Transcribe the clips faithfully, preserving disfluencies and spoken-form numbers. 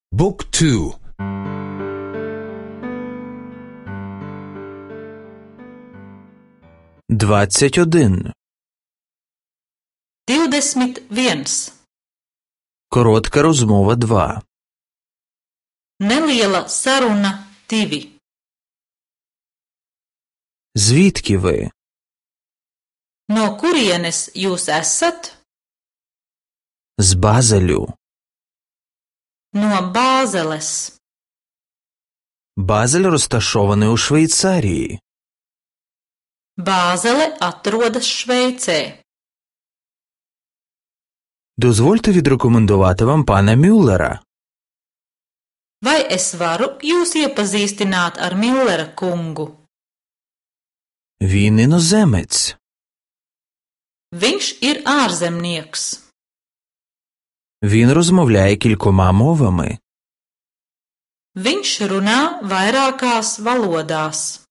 บุ๊กทู двадцять один. Divdesmit viens. Коротка розмова два. Neliela saruna divi. Звідки ви? No kurienes jūs esat? З Базелю. No Bāzeles. Базель розташований у Швейцарії. Bāzele atrodas Šveicē. Дозвольте відрекомендувати вам пана Мюллера. Vai es varu jūs iepazīstināt ar Millera kungu? Він іноземець. Viņš ir ārzemnieks. Він розмовляє кількома мовами. Viņš runā vairākās valodās.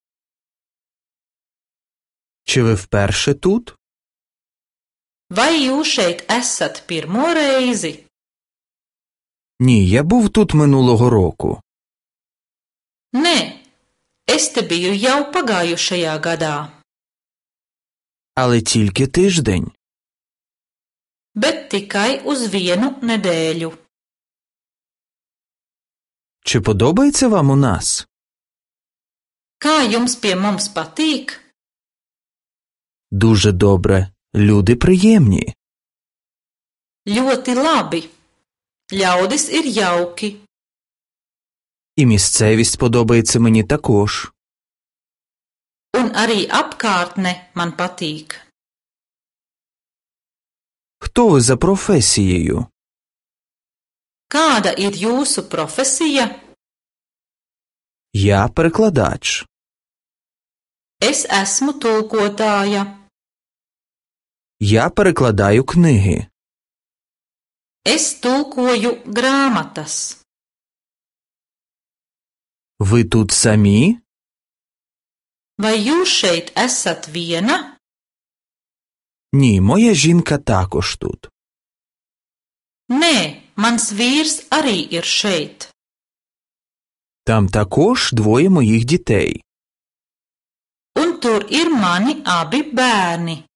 Чи ви вперше тут? Vai jūs šeit esat pirmo reizi? Ні, я був тут минулого року. Nē, es te biju jau pagājušajā gadā. Але тільки тиждень. Bet tikai uz vienu nedēļu. Чи подобається вам у нас? Kā jums pie mums patīk? Дуже добре. Люди приємні. Ļoti labi. Ļaudis ir jauki. І місцевість подобається мені також. Un arī apkārtne man patīk. Хто ви за професією? Kāda ir jūsu profesija? Я перекладач. Es esmu tulkotāja. Я перекладаю книги. Es tulkoju grāmatas. Ви тут самі? Vai jūs šeit esat viena? Ні, моя жінка також тут. Nē, mans vīrs arī ir šeit. Там також двоє моїх дітей. Un tur ir mani abi bērni.